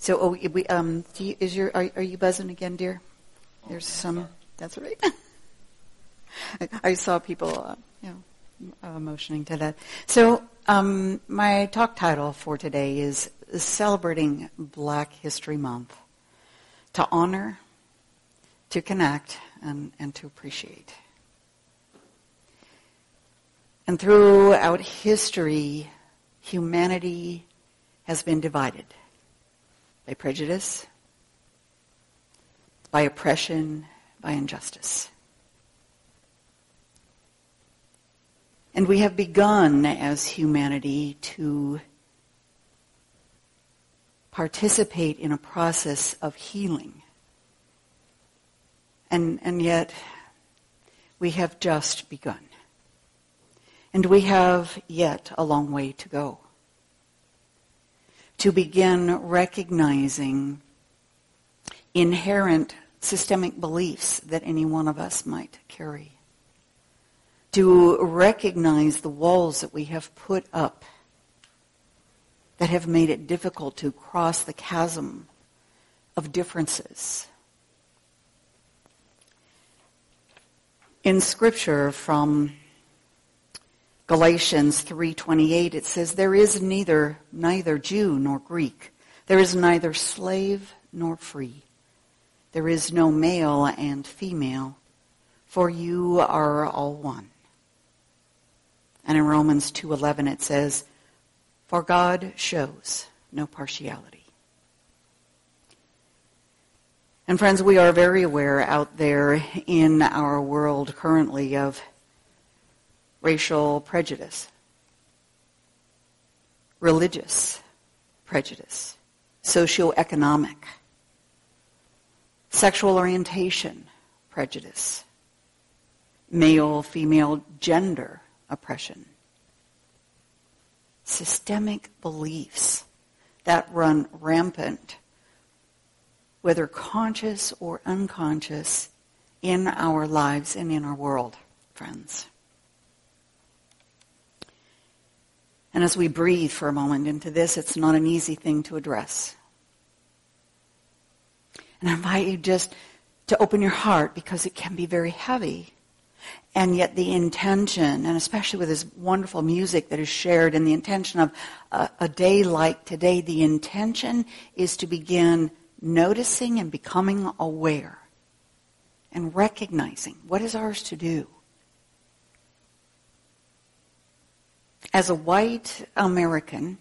So, are you buzzing again, dear? There's some. That's right. I saw people, motioning to that. So, my talk title for today is Celebrating Black History Month: to honor, to connect, and to appreciate. And throughout history, humanity has been divided by prejudice, by oppression, by injustice. And we have begun as humanity to participate in a process of healing. And yet, we have just begun. And we have yet a long way to go to begin recognizing inherent systemic beliefs that any one of us might carry, to recognize the walls that we have put up that have made it difficult to cross the chasm of differences. In Scripture from Galatians 3:28, it says, "There is neither Jew nor Greek. There is neither slave nor free. There is no male and female, for you are all one." And in Romans 2:11 it says, "For God shows no partiality." And friends, we are very aware out there in our world currently of racial prejudice, religious prejudice, socioeconomic, sexual orientation prejudice, male-female gender oppression, systemic beliefs that run rampant, whether conscious or unconscious, in our lives and in our world, friends. And as we breathe for a moment into this, it's not an easy thing to address. And I invite you just to open your heart, because it can be very heavy. And yet the intention, and especially with this wonderful music that is shared, and the intention of a day like today, the intention is to begin noticing and becoming aware and recognizing what is ours to do. As a white American,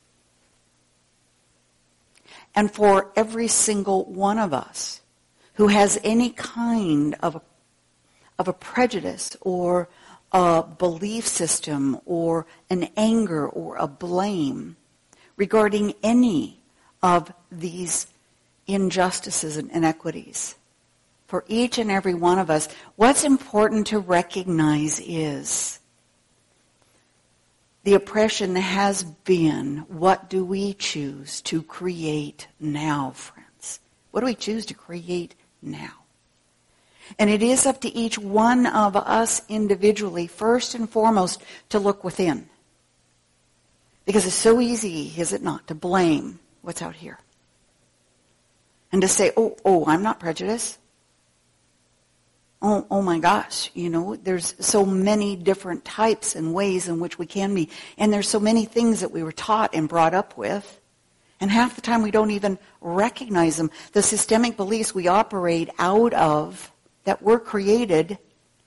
and for every single one of us who has any kind of a prejudice or a belief system or an anger or a blame regarding any of these injustices and inequities, for each and every one of us, what's important to recognize is the oppression has been, what do we choose to create now, friends? What do we choose to create now? And it is up to each one of us individually, first and foremost, to look within. Because it's so easy, is it not, to blame what's out here. And to say, oh, I'm not prejudiced. Oh my gosh, there's so many different types and ways in which we can be. And there's so many things that we were taught and brought up with. And half the time we don't even recognize them. The systemic beliefs we operate out of, that were created,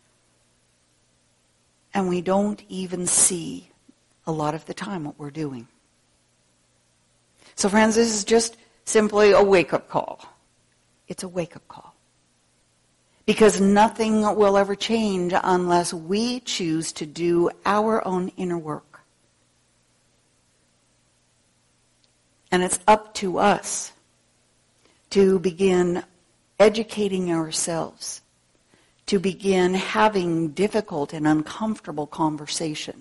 and we don't even see a lot of the time what we're doing. So friends, this is just simply a wake-up call. It's a wake-up call. Because nothing will ever change unless we choose to do our own inner work. And it's up to us to begin educating ourselves, to begin having difficult and uncomfortable conversation,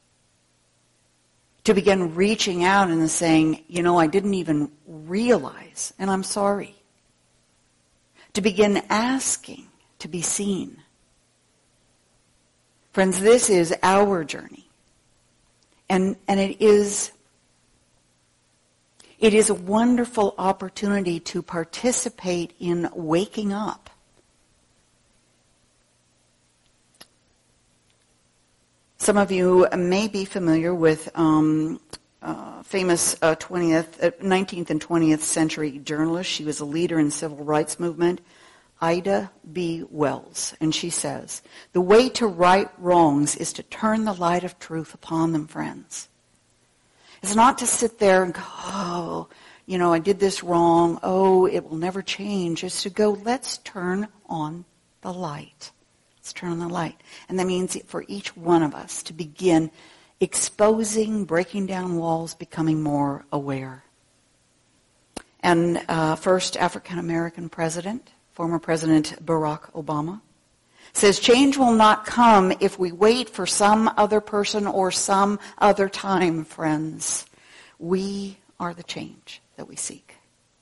to begin reaching out and saying, I didn't even realize, and I'm sorry. To begin asking to be seen. Friends, this is our journey. And it is It is a wonderful opportunity to participate in waking up. Some of you may be familiar with famous 19th and 20th century journalist. She was a leader in civil rights movement, Ida B. Wells. And she says, "The way to right wrongs is to turn the light of truth upon them, friends. It's not to sit there and go, oh, I did this wrong. Oh, it will never change." It's to go, let's turn on the light. Let's turn on the light. And that means for each one of us to begin exposing, breaking down walls, becoming more aware. And first African-American president, former President Barack Obama, says change will not come if we wait for some other person or some other time, friends. We are the change that we seek.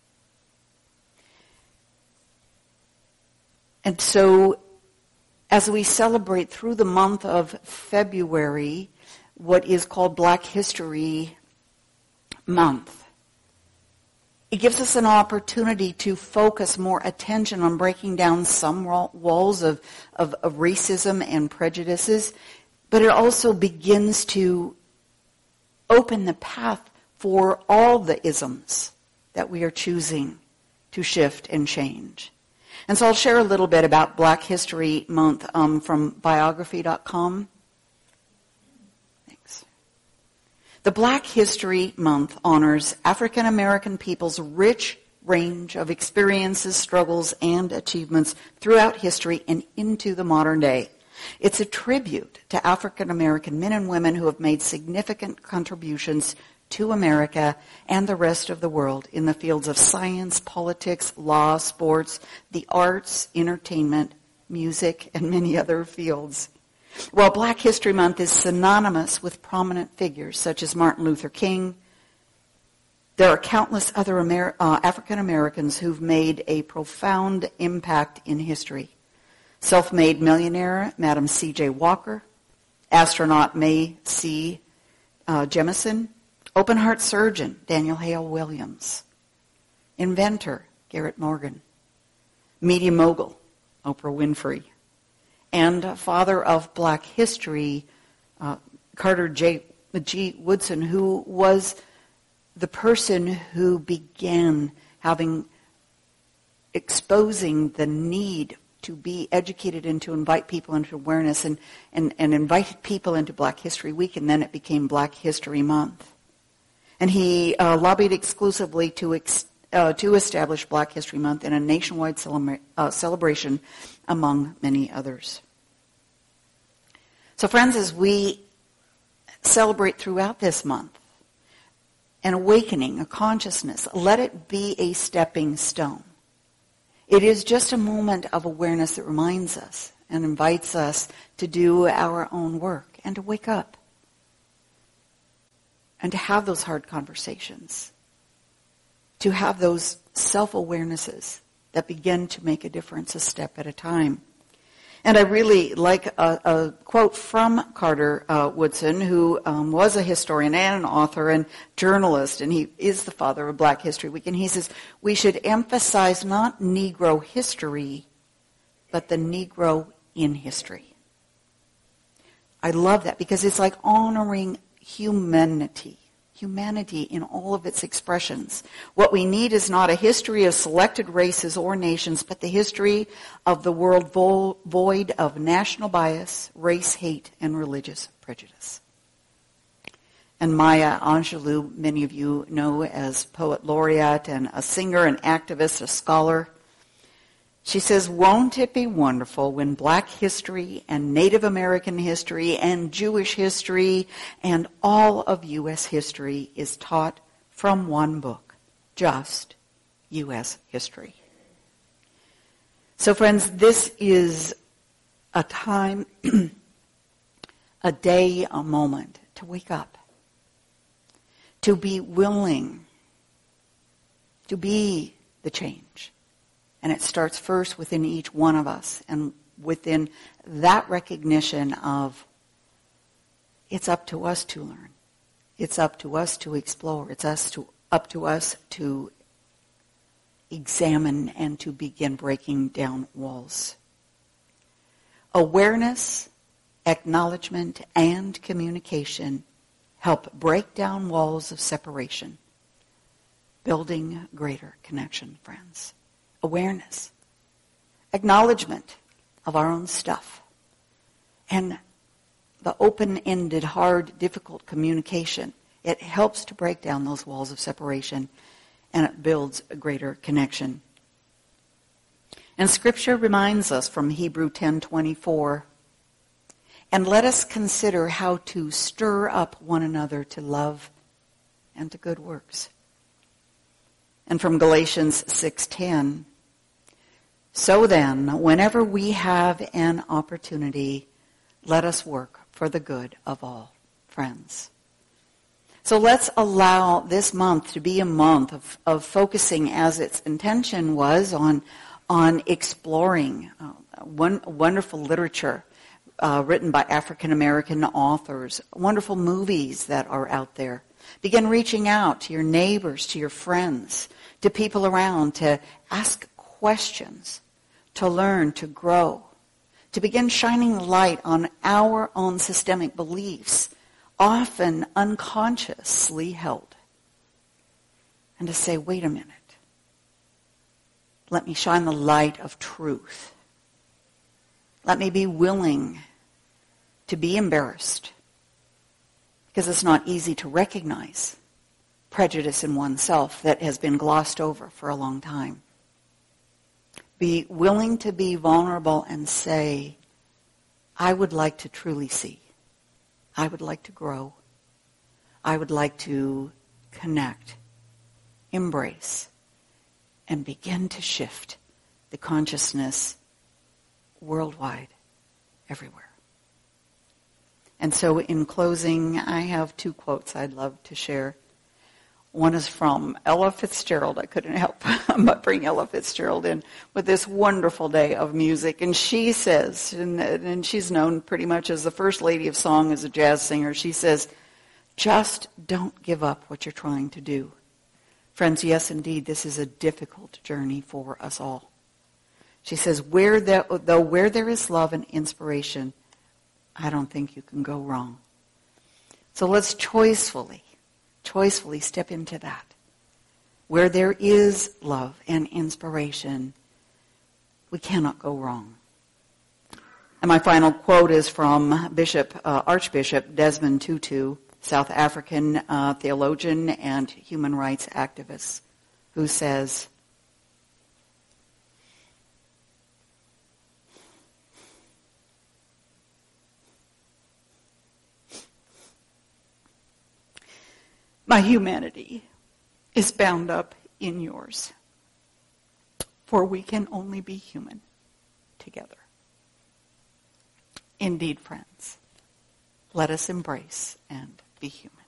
And so, as we celebrate through the month of February what is called Black History Month, it gives us an opportunity to focus more attention on breaking down some walls of racism and prejudices, but it also begins to open the path for all the isms that we are choosing to shift and change. And so I'll share a little bit about Black History Month from biography.com. Thanks. The Black History Month honors African American people's rich range of experiences, struggles, and achievements throughout history and into the modern day. It's a tribute to African American men and women who have made significant contributions to America and the rest of the world in the fields of science, politics, law, sports, the arts, entertainment, music, and many other fields. While Black History Month is synonymous with prominent figures such as Martin Luther King, there are countless other African Americans who've made a profound impact in history. Self-made millionaire Madam C.J. Walker, astronaut Mae C. Jemison, open-heart surgeon Daniel Hale Williams, inventor Garrett Morgan, media mogul Oprah Winfrey, and father of Black history Carter G. Woodson, who was the person who began exposing the need to be educated and to invite people into awareness and invited people into Black History Week, and then it became Black History Month. And he lobbied exclusively to establish Black History Month in a nationwide celebration, among many others. So friends, as we celebrate throughout this month, an awakening, a consciousness, let it be a stepping stone. It is just a moment of awareness that reminds us and invites us to do our own work and to wake up and to have those hard conversations, to have those self-awarenesses that begin to make a difference a step at a time. And I really like a quote from Carter Woodson, who was a historian and an author and journalist, and he is the father of Black History Week. And he says, we should emphasize not Negro history, but the Negro in history. I love that because it's like honoring humanity in all of its expressions. What we need is not a history of selected races or nations, but the history of the world void of national bias, race hate, and religious prejudice. And Maya Angelou, many of you know as poet laureate and a singer, an activist, a scholar. She says, won't it be wonderful when Black history and Native American history and Jewish history and all of U.S. history is taught from one book, just U.S. history. So friends, this is a time, a day, a moment to wake up, to be willing to be the change. And it starts first within each one of us and within that recognition of it's up to us to learn. It's up to us to explore. It's up to us to examine and to begin breaking down walls. Awareness, acknowledgement, and communication help break down walls of separation, building greater connection, friends. Awareness, acknowledgement of our own stuff, and the open-ended, hard, difficult communication. It helps to break down those walls of separation, and it builds a greater connection. And Scripture reminds us from Hebrew 10:24, and let us consider how to stir up one another to love and to good works. And from Galatians 6:10, so then, whenever we have an opportunity, let us work for the good of all, friends. So let's allow this month to be a month of focusing, as its intention was, on exploring wonderful literature written by African American authors, wonderful movies that are out there. Begin reaching out to your neighbors, to your friends, to people around, to ask questions, to learn, to grow, to begin shining light on our own systemic beliefs, often unconsciously held. And to say, wait a minute. Let me shine the light of truth. Let me be willing to be embarrassed, because it's not easy to recognize prejudice in oneself that has been glossed over for a long time. Be willing to be vulnerable and say, I would like to truly see. I would like to grow. I would like to connect, embrace, and begin to shift the consciousness worldwide, everywhere. And so in closing, I have two quotes I'd love to share. One is from Ella Fitzgerald. I couldn't help but bring Ella Fitzgerald in with this wonderful day of music. And she says, and she's known pretty much as the first lady of song as a jazz singer, she says, just don't give up what you're trying to do. Friends, yes, indeed, this is a difficult journey for us all. She says, where there is love and inspiration, I don't think you can go wrong. So let's choicefully step into that. Where there is love and inspiration, we cannot go wrong. And my final quote is from Archbishop Desmond Tutu, South African theologian and human rights activist, who says, my humanity is bound up in yours, for we can only be human together. Indeed, friends, let us embrace and be human.